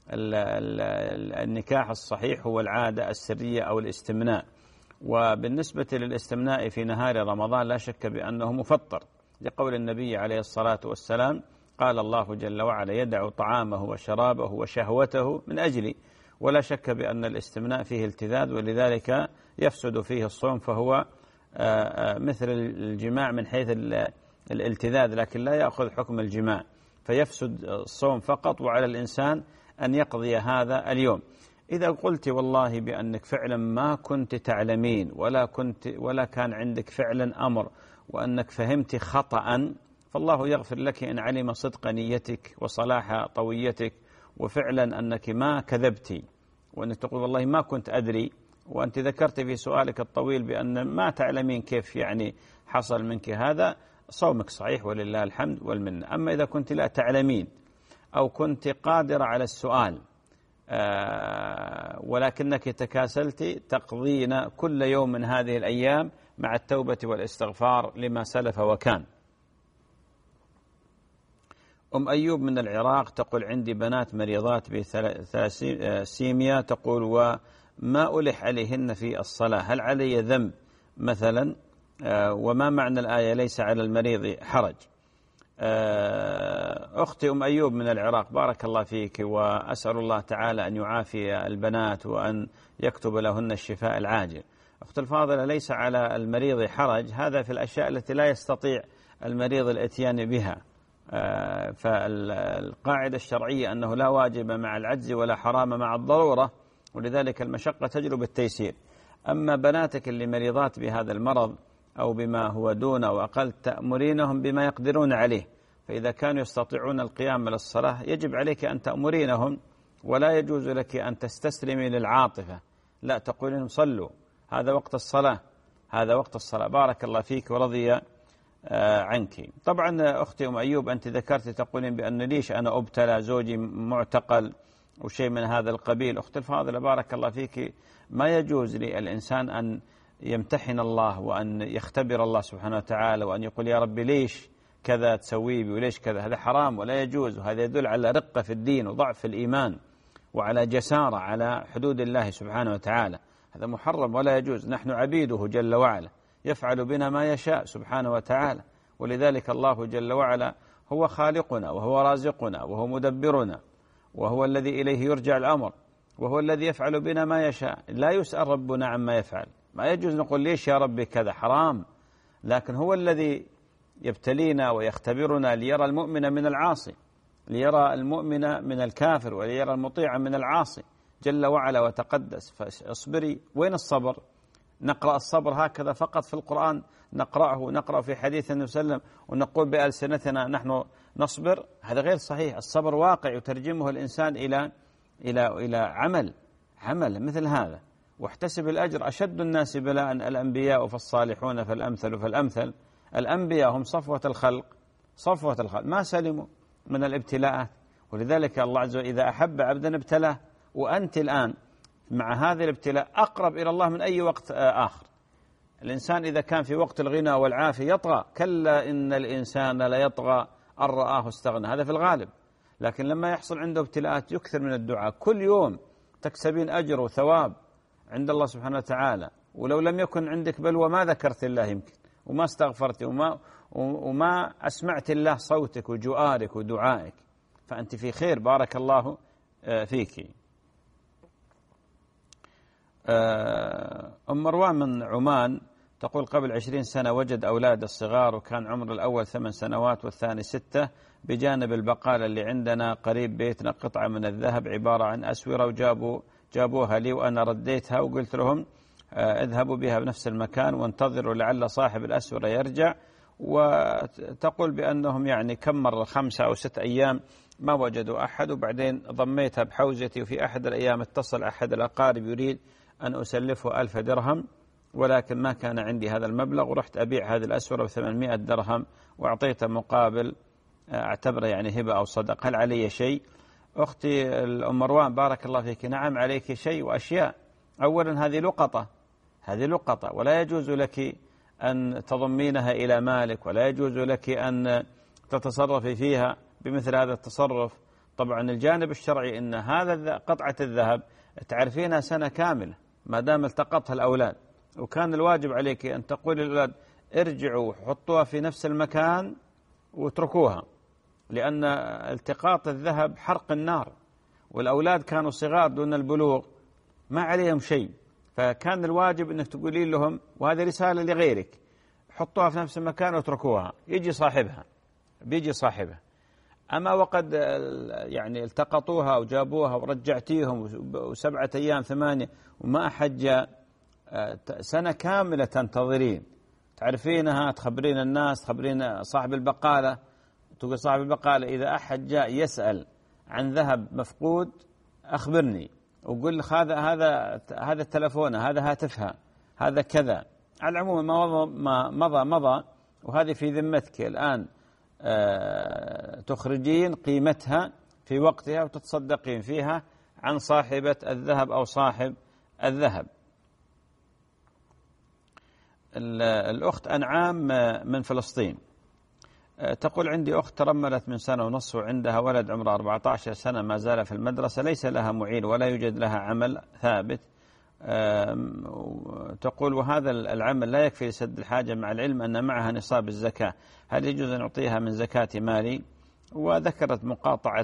النكاح الصحيح هو العادة السرية أو الاستمناء. وبالنسبة للاستمناء في نهار رمضان لا شك بأنه مفطر، لقول النبي عليه الصلاة والسلام قال الله جل وعلا يدع طعامه وشرابه وشهوته من أجلي، ولا شك بأن الاستمناء فيه التذاذ، ولذلك يفسد فيه الصوم، فهو مثل الجماع من حيث الالتذاذ لكن لا يأخذ حكم الجماع، فيفسد الصوم فقط، وعلى الإنسان أن يقضي هذا اليوم. إذا قلت والله بأنك فعلا ما كنت تعلمين ولا كنت ولا كان عندك فعلا أمر وأنك فهمت خطأ، فالله يغفر لك إن علم صدق نيتك وصلاح طويتك، وفعلا أنك ما كذبتي، وأنك تقول والله ما كنت أدري، وأنت ذكرت في سؤالك الطويل بأن ما تعلمين كيف يعني حصل منك هذا، صومك صحيح ولله الحمد والمنة. أما إذا كنت لا تعلمين أو كنت قادرة على السؤال ولكنك تكاسلت، تقضين كل يوم من هذه الأيام مع التوبة والاستغفار لما سلف وكان. أم أيوب من العراق تقول عندي بنات مريضات بثلاسيميا، تقول وما ألح عليهن في الصلاة، هل علي ذنب مثلا وما معنى الآية ليس على المريض حرج؟ أختي أم أيوب من العراق، بارك الله فيك، وأسأل الله تعالى أن يعافي البنات وأن يكتب لهن الشفاء العاجل. أخت الفاضلة، ليس على المريض حرج، هذا في الأشياء التي لا يستطيع المريض الاتيان بها. فالقاعدة الشرعية أنه لا واجب مع العجز ولا حرام مع الضرورة، ولذلك المشقة تجلب التيسير. أما بناتك اللي مريضات بهذا المرض أو بما هو دون أو أقل، تأمرينهم بما يقدرون عليه، فإذا كانوا يستطيعون القيام للصلاة يجب عليك أن تأمرينهم، ولا يجوز لك أن تستسلمي للعاطفة، لا، تقولين صلوا، هذا وقت الصلاة، هذا وقت الصلاة. بارك الله فيك ورضي عنك. طبعا أختي أم أيوب، أنت ذكرت تقولين بأن ليش أنا أبتلى، زوجي معتقل وشيء من هذا القبيل. أخت الفاضلة، بارك الله فيك، ما يجوز للإنسان أن يمتحن الله وأن يختبر الله سبحانه وتعالى وأن يقول يا ربي ليش كذا تسوي بي وليش كذا، هذا حرام ولا يجوز، وهذا يدل على رقة في الدين وضعف في الإيمان وعلى جسارة على حدود الله سبحانه وتعالى، هذا محرم ولا يجوز. نحن عبيده جل وعلا، يفعل بنا ما يشاء سبحانه وتعالى، ولذلك الله جل وعلا هو خالقنا وهو رازقنا وهو مدبرنا وهو الذي إليه يرجع الأمر، وهو الذي يفعل بنا ما يشاء، لا يسأل ربنا عما يفعل. ما يجوز نقول ليش يا ربي كذا، حرام، لكن هو الذي يبتلينا ويختبرنا ليرى المؤمن من العاصي، ليرى المؤمن من الكافر، وليرى المطيع من العاصي جل وعلا وتقدس. فاصبري. وين الصبر؟ نقرأ الصبر هكذا فقط في القرآن، نقرأه نقرأ في حديث النبي صلى الله عليه وسلم ونقول بألسنتنا نحن نصبر، هذا غير صحيح. الصبر واقع يترجمه الإنسان إلى إلى إلى عمل عمل مثل هذا. واحتسب الأجر، أشد الناس بلاء الأنبياء فالصالحون فالأمثل فالأمثل. الأنبياء هم صفوة الخلق، صفوة الخلق، ما سلموا من الابتلاءات، ولذلك الله عز وجل إذا أحب عبدا ابتلاه. وأنت الآن مع هذه الابتلاء أقرب إلى الله من أي وقت آخر. الإنسان إذا كان في وقت الغنى والعافية يطغى، كلا إن الإنسان لا يطغى أن رآه استغنى، هذا في الغالب. لكن لما يحصل عنده ابتلاءات يكثر من الدعاء، كل يوم تكسبين أجر وثواب عند الله سبحانه وتعالى. ولو لم يكن عندك بلوى ما ذكرت الله يمكن، وما استغفرت، وما, وما أسمعت الله صوتك وجؤارك ودعائك، فأنت في خير. بارك الله فيك. أم مروان من عمان تقول قبل عشرين سنة وجد أولاد الصغار، وكان عمر الأول ثمان سنوات والثاني ستة، بجانب البقالة اللي عندنا قريب بيتنا قطعة من الذهب عبارة عن أسورة، وجابوا جابوها لي وأنا رديتها وقلت لهم اذهبوا بها بنفس المكان وانتظروا لعل صاحب الأسورة يرجع. وتقول بأنهم يعني كم مرة، خمسة أو ست أيام ما وجدوا أحد، وبعدين ضميتها بحوزتي، وفي أحد الأيام اتصل أحد الأقارب يريد أن أسلفه ألف درهم، ولكن ما كان عندي هذا المبلغ، ورحت أبيع هذه الأسورة بثمانمائة درهم وأعطيته مقابل أعتبره يعني هبة أو صدق. هل علي شيء؟ أختي الأم مروان، بارك الله فيك، نعم عليك شيء وأشياء. أولا هذه لقطة، هذه لقطة، ولا يجوز لك أن تضمينها إلى مالك، ولا يجوز لك أن تتصرفي فيها بمثل هذا التصرف. طبعا الجانب الشرعي أن هذا قطعة الذهب تعرفينها سنة كاملة ما دام التقطها الأولاد، وكان الواجب عليك أن تقول للأولاد ارجعوا حطوها في نفس المكان واتركوها، لأن التقاط الذهب حرق النار، والأولاد كانوا صغار دون البلوغ ما عليهم شيء، فكان الواجب أنك تقولين لهم، وهذه رسالة لغيرك، حطوها في نفس المكان واتركوها، يجي صاحبها بيجي صاحبها. أما وقد يعني التقطوها وجابوها ورجعتيهم وسبعة أيام ثمانية وما أحد جاء، سنة كاملة تنتظرين، تعرفينها، تخبرين الناس، تخبرين صاحب البقالة، تقول صاحب البقالة إذا أحد جاء يسأل عن ذهب مفقود أخبرني، وقل هذا هذا هذا التلفون، هذا هاتفها، هذا كذا. على العموم ما مضى مضى مضى، وهذه في ذمتك الآن، أه تخرجين قيمتها في وقتها وتتصدقين فيها عن صاحبة الذهب أو صاحب الذهب. الأخت أنعام من فلسطين تقول عندي أخت ترملت من سنة ونصف وعندها ولد عمره أربعة عشر سنة ما زال في المدرسة، ليس لها معين ولا يوجد لها عمل ثابت، تقول وهذا العمل لا يكفي لسد الحاجة مع العلم أن معها نصاب الزكاة، هل يجوز أن أعطيها من زكاة مالي؟ وذكرت مقاطعة،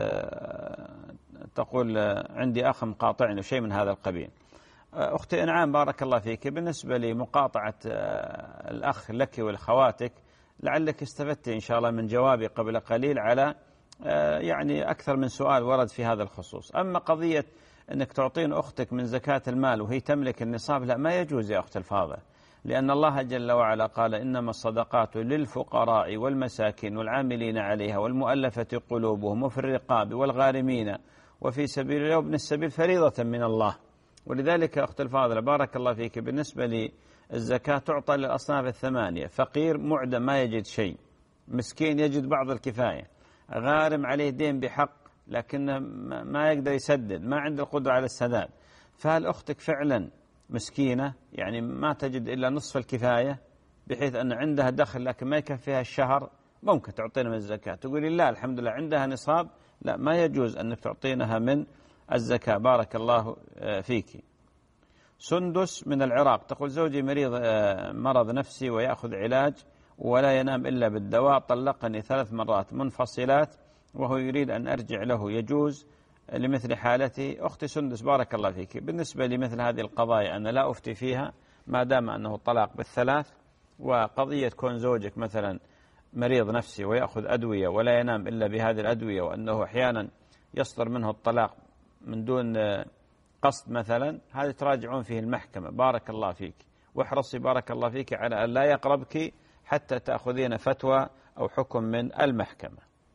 تقول عندي أخ مقاطعني وشيء من هذا القبيل. أختي أنعام بارك الله فيك، بالنسبة لمقاطعة الأخ لك والخواتك لعلك استفدت إن شاء الله من جوابي قبل قليل على يعني أكثر من سؤال ورد في هذا الخصوص. أما قضية أنك تعطين أختك من زكاة المال وهي تملك النصاب، لا، ما يجوز يا أخت الفاضل، لأن الله جل وعلا قال إنما الصدقات للفقراء والمساكين والعاملين عليها والمؤلفة قلوبهم وفي الرقاب والغارمين وفي سبيل الله وابن السبيل فريضة من الله. ولذلك أخت الفاضلة بارك الله فيك، بالنسبة للزكاة تعطى للأصناف الثمانية: فقير معدم ما يجد شيء، مسكين يجد بعض الكفاية، غارم عليه دين بحق لكن ما يقدر يسدد، ما عنده القدرة على السداد. فهل أختك فعلا مسكينة يعني ما تجد إلا نصف الكفاية بحيث أن عندها دخل لكن ما يكفيها الشهر، ممكن تعطينا من الزكاة؟ تقولي لا الحمد لله عندها نصاب، لا، ما يجوز أنك تعطينها من الزكاة. بارك الله فيك. سندس من العراق تقول زوجي مريض مرض نفسي ويأخذ علاج ولا ينام إلا بالدواء، طلقني ثلاث مرات منفصلات وهو يريد أن أرجع له، يجوز لمثل حالتي؟ أختي سندس بارك الله فيك، بالنسبة لمثل هذه القضايا أنا لا أفتي فيها ما دام أنه طلاق بالثلاث. وقضية كون زوجك مثلا مريض نفسي ويأخذ أدوية ولا ينام إلا بهذه الأدوية وأنه أحيانا يصدر منه الطلاق من دون قصد مثلا، هذا تراجعون فيه المحكمة. بارك الله فيك، واحرصي بارك الله فيك على أن لا يقربك حتى تأخذين فتوى أو حكم من المحكمة.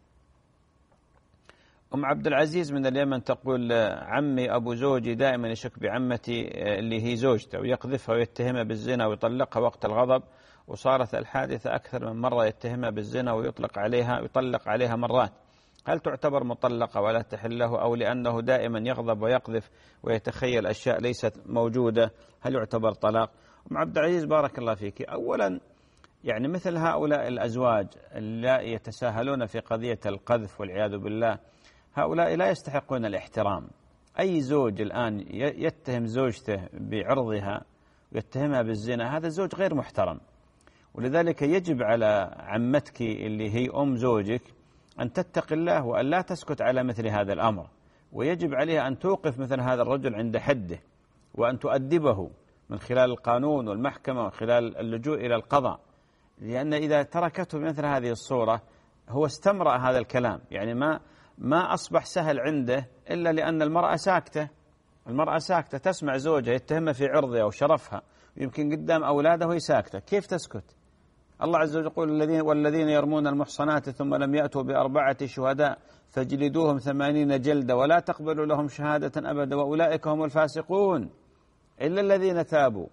أم عبد العزيز من اليمن تقول عمي أبو زوجي دائما يشك بعمتي اللي هي زوجته ويقذفها ويتهمها بالزنا ويطلقها وقت الغضب، وصارت الحادثة أكثر من مرة، يتهمها بالزنا ويطلق عليها ويطلق عليها مرات، هل تعتبر مطلقة ولا تحل له؟ أو لأنه دائما يغضب ويقذف ويتخيل أشياء ليست موجودة هل يعتبر طلاق؟ أم عبد العزيز بارك الله فيك، أولا يعني مثل هؤلاء الأزواج اللي يتساهلون في قضية القذف والعياذ بالله، هؤلاء لا يستحقون الاحترام. أي زوج الآن يتهم زوجته بعرضها ويتهمها بالزنا هذا زوج غير محترم. ولذلك يجب على عمتك اللي هي أم زوجك أن تتقي الله وأن لا تسكت على مثل هذا الأمر، ويجب عليها أن توقف مثل هذا الرجل عند حده وأن تؤدبه من خلال القانون والمحكمة ومن خلال اللجوء إلى القضاء، لأن إذا تركته بمثل هذه الصورة هو استمرأ هذا الكلام، يعني ما ما أصبح سهل عنده إلا لأن المرأة ساكتة. المرأة ساكتة تسمع زوجها يتهمها في عرضها وشرفها ويمكن قدام أولاده وهي ساكتة، كيف تسكت؟ الله عز وجل يقول الذين والذين يرمون المحصنات ثم لم يأتوا بأربعة شهداء فاجلدوهم ثمانين جلدة ولا تقبلوا لهم شهادة أبدا وأولئك هم الفاسقون إلا الذين تابوا.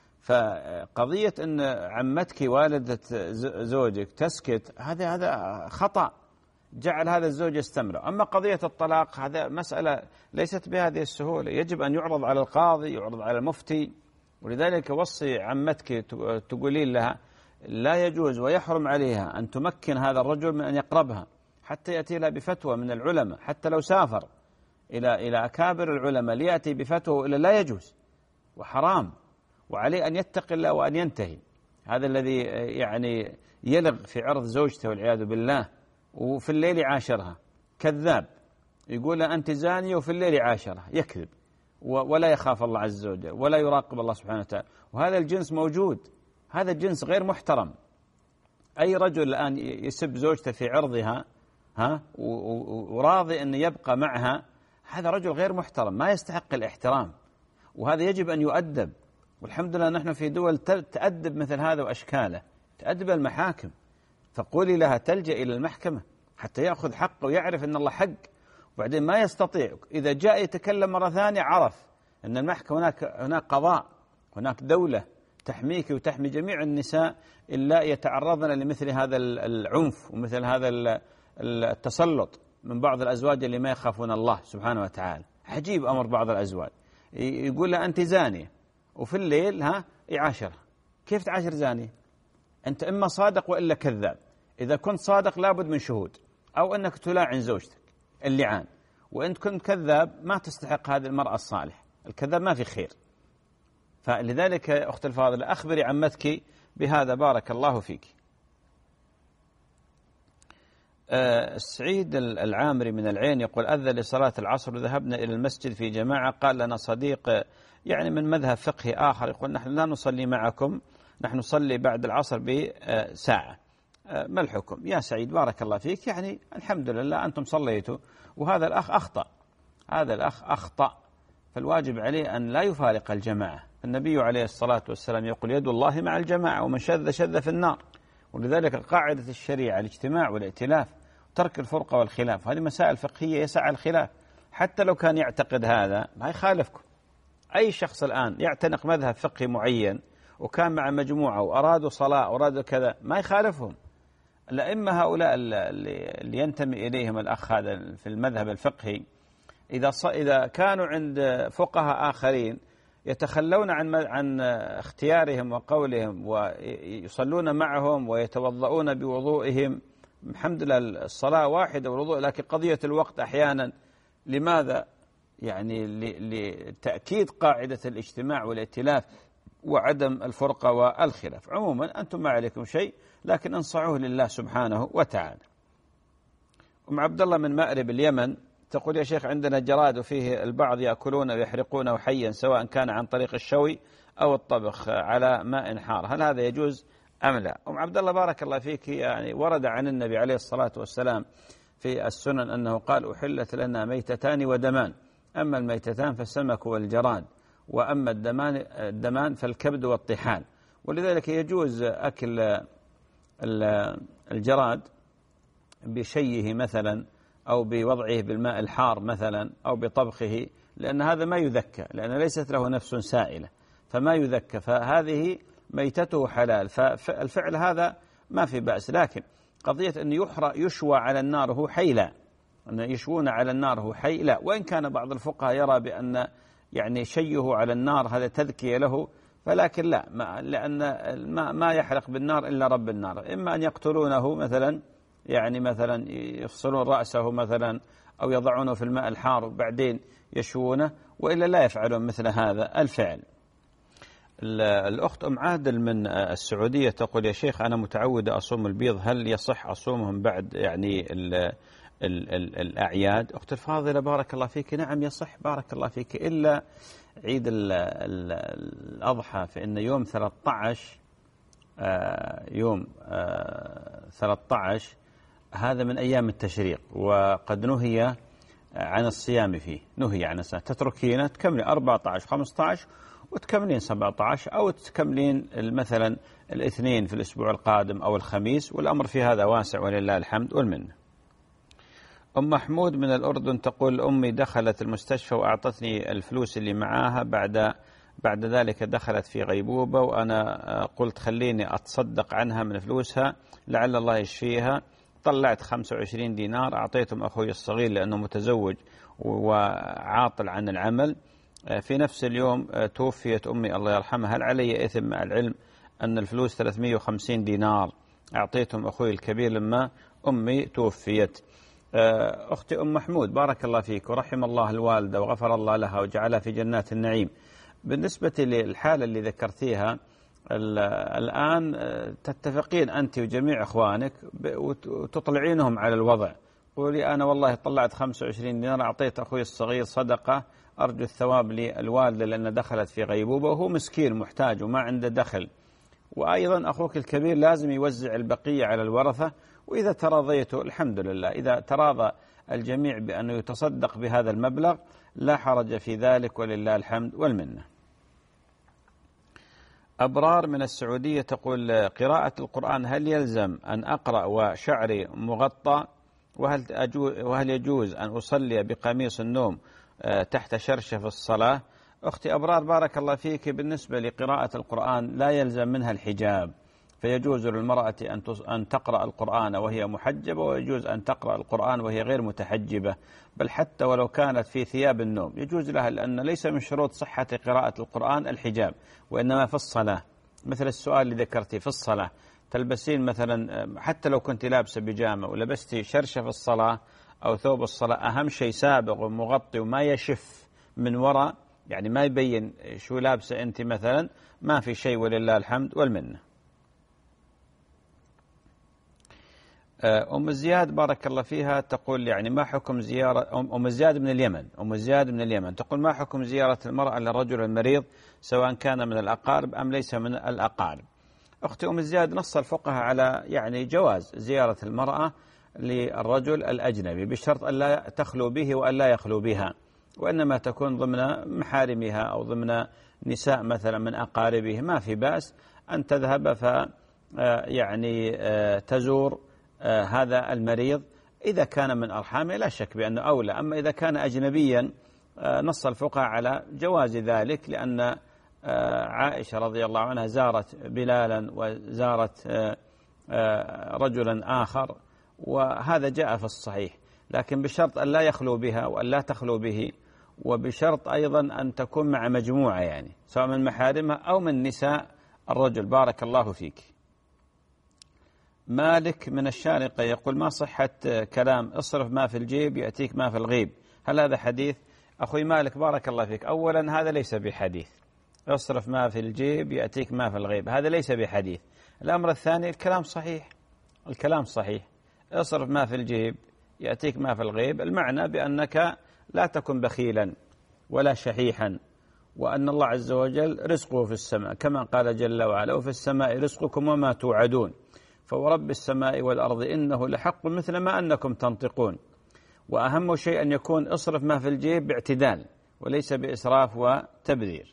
فقضية أن عمتك والدة زوجك تسكت هذا هذا خطأ، جعل هذا الزوج يستمر. أما قضية الطلاق هذا مسألة ليست بهذه السهولة، يجب أن يعرض على القاضي، يعرض على المفتي. ولذلك وصي عمتك تقولين لها لا يجوز ويحرم عليها أن تمكن هذا الرجل من أن يقربها حتى يأتي لها بفتوى من العلماء، حتى لو سافر إلى إلى أكابر العلماء ليأتي بفتوى، إلا لا يجوز وحرام، وعليه أن يتقي الله وأن ينتهي. هذا الذي يعني يلغ في عرض زوجته والعياذ بالله وفي الليل عاشرها، كذاب، يقول أنت زانية وفي الليل عاشرها، يكذب ولا يخاف الله عز وجل ولا يراقب الله سبحانه وتعالى. وهذا الجنس موجود، هذا الجنس غير محترم. أي رجل الآن يسب زوجته في عرضها ها وراضي أن يبقى معها، هذا رجل غير محترم ما يستحق الاحترام، وهذا يجب أن يؤدب. والحمد لله نحن في دول تأدب مثل هذا وأشكاله، تأدب المحاكم، فقولي لها تلجأ إلى المحكمة حتى يأخذ حقه ويعرف أن الله حق، وبعدين ما يستطيع إذا جاء يتكلم مرة ثانية عرف أن المحكمة هناك هناك قضاء، هناك دولة تحميك وتحمي جميع النساء إلا يتعرضن لمثل هذا العنف ومثل هذا التسلط من بعض الأزواج اللي ما يخافون الله سبحانه وتعالى. عجيب أمر بعض الأزواج، يقول لها أنت زانية وفي الليل ها يعاشرها. كيف تعاشر زانية؟ أنت إما صادق وإلا كذاب. إذا كنت صادق لابد من شهود أو أنك تلاعن زوجتك اللعان، وإن كنت كذاب ما تستحق هذه المرأة الصالحة. الكذاب ما في خير، فلذلك يا أخت الفاضلة أخبري عمتك بهذا بارك الله فيك. السعيد العامري من العين يقول أذن لصلاة العصر وذهبنا إلى المسجد في جماعة، قال لنا صديق يعني من مذهب فقهي آخر يقول نحن لا نصلي معكم، نحن نصلي بعد العصر بساعة، ما الحكم؟ يا سعيد بارك الله فيك، يعني الحمد لله أنتم صليتوا وهذا الأخ أخطأ، هذا الأخ أخطأ، فالواجب عليه أن لا يفارق الجماعة. النبي عليه الصلاة والسلام يقول يد الله مع الجماعة ومن شذ شذ في النار، ولذلك قاعدة الشريعة الاجتماع والائتلاف ترك الفرقة والخلاف، هذه مسائل فقهية يسعى الخلاف، حتى لو كان يعتقد هذا ما يخالفكم. أي شخص الآن يعتنق مذهب فقهي معين وكان مع مجموعة وأرادوا صلاة وأرادوا كذا ما يخالفهم. الأئمة هؤلاء اللي ينتمي إليهم الأخ هذا في المذهب الفقهي إذا إذا كانوا عند فقهاء آخرين يتخلون عن عن اختيارهم وقولهم ويصلون معهم ويتوضؤون بوضوئهم، الحمد لله الصلاة واحدة والوضوء، لكن قضية الوقت أحيانا لماذا؟ يعني لتأكيد قاعدة الاجتماع والائتلاف وعدم الفرقة والخلاف. عموما أنتم ما عليكم شيء، لكن انصعوه لله سبحانه وتعالى. أم عبد الله من مأرب اليمن تقول يا شيخ عندنا جراد وفيه البعض يأكلونه ويحرقونه حيا سواء كان عن طريق الشوي أو الطبخ على ماء حار، هل هذا يجوز أم لا؟ أم عبد الله بارك الله فيك، يعني ورد عن النبي عليه الصلاة والسلام في السنن أنه قال أحلت لنا ميتتان ودمان، أما الميتتان فالسمك والجراد، وأما الدمان, الدمان فالكبد والطحال. ولذلك يجوز أكل الجراد بشيه مثلا أو بوضعه بالماء الحار مثلا أو بطبخه، لأن هذا ما يذكى، لأن ليست له نفس سائلة فما يذكى، فهذه ميتته حلال، فالفعل هذا ما في بأس. لكن قضية أن يحرق يشوى على النار هو حي لا، أن يشوون على النار هو حي لا، وإن كان بعض الفقهاء يرى بأن يعني شيه على النار هذا تذكية له، فلكن لا، ما لأن ما, ما يحرق بالنار إلا رب النار، إما أن يقتلونه مثلا، يعني مثلا يفصلون رأسه مثلا أو يضعونه في الماء الحار وبعدين يشوونه، وإلا لا يفعلون مثل هذا الفعل. الأخت أم عادل من السعودية تقول يا شيخ أنا متعودة أصوم البيض، هل يصح أصومهم بعد يعني ال ال ال الأعياد؟ أخت الفاضلة بارك الله فيك، نعم يصح بارك الله فيك، إلا عيد ال ال الأضحى، فإن يوم ثلاثة عشر يوم ثلاثة عشر هذا من أيام التشريق، وقد نهي عن الصيام فيه، نهي عن الصيام، تتركين تكملين أربعة عشر خمسة عشر وتكملين سبعة عشر أو تكملين مثلا الاثنين في الأسبوع القادم أو الخميس، والأمر في هذا واسع ولله الحمد والمنة. أم محمود من الأردن تقول أمي دخلت المستشفى وأعطتني الفلوس اللي معاها، بعد بعد ذلك دخلت في غيبوبة، وأنا قلت خليني أتصدق عنها من فلوسها لعل الله يشفيها. طلعت خمسة وعشرين دينار أعطيتهم أخوي الصغير لأنه متزوج وعاطل عن العمل. في نفس اليوم توفيت أمي الله يرحمها، هل علي إثم مع العلم أن الفلوس ثلاثمائة وخمسين دينار أعطيتهم أخوي الكبير لما أمي توفيت؟ أختي أم محمود بارك الله فيك ورحم الله الوالدة وغفر الله لها وجعلها في جنات النعيم. بالنسبة للحالة اللي ذكرتيها الآن تتفقين أنت وجميع أخوانك وتطلعينهم على الوضع، قولي أنا والله طلعت خمسة وعشرين دينار أعطيت أخوي الصغير صدقة أرجو الثواب للوالدة لأن دخلت في غيبوبة وهو مسكين محتاج وما عنده دخل، وأيضا أخوك الكبير لازم يوزع البقية على الورثة، وإذا تراضيته الحمد لله، إذا تراضى الجميع بأنه يتصدق بهذا المبلغ لا حرج في ذلك ولله الحمد والمنة. أبرار من السعودية تقول قراءة القرآن هل يلزم أن أقرأ وشعري مغطى، وهل, وهل يجوز أن أصلي بقميص النوم تحت شرشة في الصلاة؟ أختي أبرار بارك الله فيك، بالنسبة لقراءة القرآن لا يلزم منها الحجاب، فيجوز للمرأة أن تقرأ القرآن وهي محجبة، ويجوز أن تقرأ القرآن وهي غير متحجبة، بل حتى ولو كانت في ثياب النوم يجوز لها، لأن ليس من شروط صحة قراءة القرآن الحجاب، وإنما في الصلاة، مثل السؤال اللي ذكرتي في الصلاة تلبسين مثلا حتى لو كنت لابسة بيجامة ولبستي شرشة في الصلاة أو ثوب الصلاة، أهم شيء سابق ومغطي وما يشف من وراء، يعني ما يبين شو لابسة أنت مثلا، ما في شيء ولله الحمد والمنة. أم زياد بارك الله فيها تقول يعني ما حكم زيارة أم زياد من اليمن أم زياد من اليمن تقول ما حكم زيارة المرأة للرجل المريض سواء كان من الأقارب أم ليس من الأقارب؟ أختي أم زياد نص الفقهاء على يعني جواز زيارة المرأة للرجل الأجنبي بشرط أن لا تخلو به وأن لا يخلو بها، وإنما تكون ضمن محارمها أو ضمن نساء مثلا من أقاربه، ما في بأس أن تذهب ف يعني تزور هذا المريض إذا كان من أرحامه لا شك بأنه أولى. أما إذا كان أجنبيا نص الفقهاء على جواز ذلك، لأن عائشة رضي الله عنها زارت بلالا وزارت رجلا آخر، وهذا جاء في الصحيح، لكن بشرط أن لا يخلو بها وأن لا تخلو به، وبشرط أيضا أن تكون مع مجموعة يعني سواء من محارمها أو من نساء الرجل. بارك الله فيك. مالك من الشارقة يقول ما صحة كلام اصرف ما في الجيب يأتيك ما في الغيب، هل هذا حديث؟ أخوي مالك بارك الله فيك، أولا هذا ليس بحديث، اصرف ما في الجيب يأتيك ما في الغيب، هذا ليس بحديث. الأمر الثاني الكلام صحيح، الكلام صحيح، اصرف ما في الجيب يأتيك ما في الغيب، المعنى بأنك لا تكن بخيلا ولا شحيحا، وأن الله عز وجل رزقه في السماء كما قال جل وعلا وفي السماء رزقكم وما توعدون فورب السماء والأرض إنه لحق مثل ما أنكم تنطقون. وأهم شيء أن يكون اصرف ما في الجيب باعتدال وليس بإسراف وتبذير.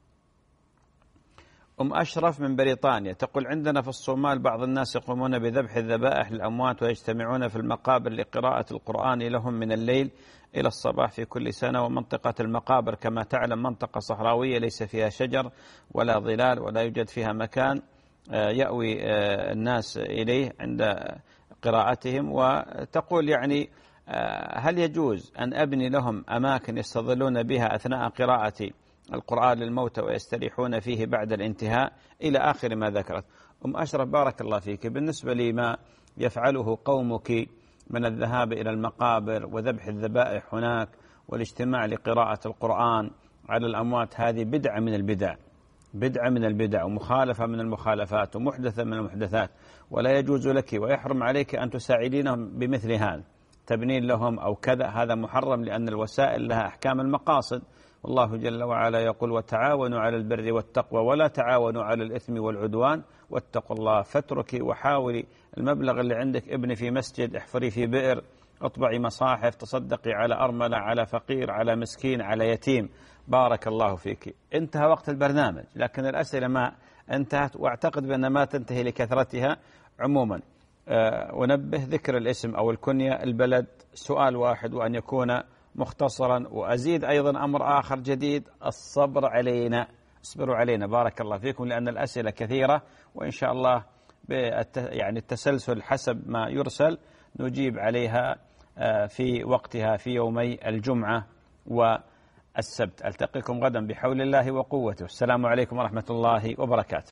أم أشرف من بريطانيا تقول عندنا في الصومال بعض الناس يقومون بذبح الذبائح للأموات ويجتمعون في المقابر لقراءة القرآن لهم من الليل إلى الصباح في كل سنة، ومنطقة المقابر كما تعلم منطقة صحراوية ليس فيها شجر ولا ظلال ولا يوجد فيها مكان يأوي الناس إليه عند قراءتهم. وتقول يعني هل يجوز أن أبني لهم أماكن يستظلون بها أثناء قراءة القرآن للموتى ويستريحون فيه بعد الانتهاء إلى آخر ما ذكرت. أم أشرف بارك الله فيك، بالنسبة لما يفعله قومك من الذهاب إلى المقابر وذبح الذبائح هناك والاجتماع لقراءة القرآن على الأموات، هذه بدعة من البدع، بدعة من البدع ومخالفة من المخالفات ومحدثة من المحدثات، ولا يجوز لك ويحرم عليك أن تساعدينهم بمثل هذا، تبنين لهم أو كذا، هذا محرم، لأن الوسائل لها أحكام المقاصد. والله جل وعلا يقول وتعاونوا على البر والتقوى ولا تعاونوا على الإثم والعدوان واتقوا الله. فاتركي وحاولي المبلغ اللي عندك ابني في مسجد، احفري في بئر، اطبعي مصاحف، تصدقي على أرملة، على فقير، على مسكين، على يتيم. بارك الله فيك. انتهى وقت البرنامج لكن الأسئلة ما انتهت، واعتقد بأن ما تنتهي لكثرتها. عموما أه ونبه ذكر الاسم أو الكنية، البلد، سؤال واحد وأن يكون مختصرا. وأزيد أيضا أمر آخر جديد، الصبر علينا، اصبروا علينا بارك الله فيكم، لأن الأسئلة كثيرة وإن شاء الله يعني التسلسل حسب ما يرسل نجيب عليها في وقتها في يومي الجمعة والسبت. ألتقيكم غدا بحول الله وقوته. السلام عليكم ورحمة الله وبركاته.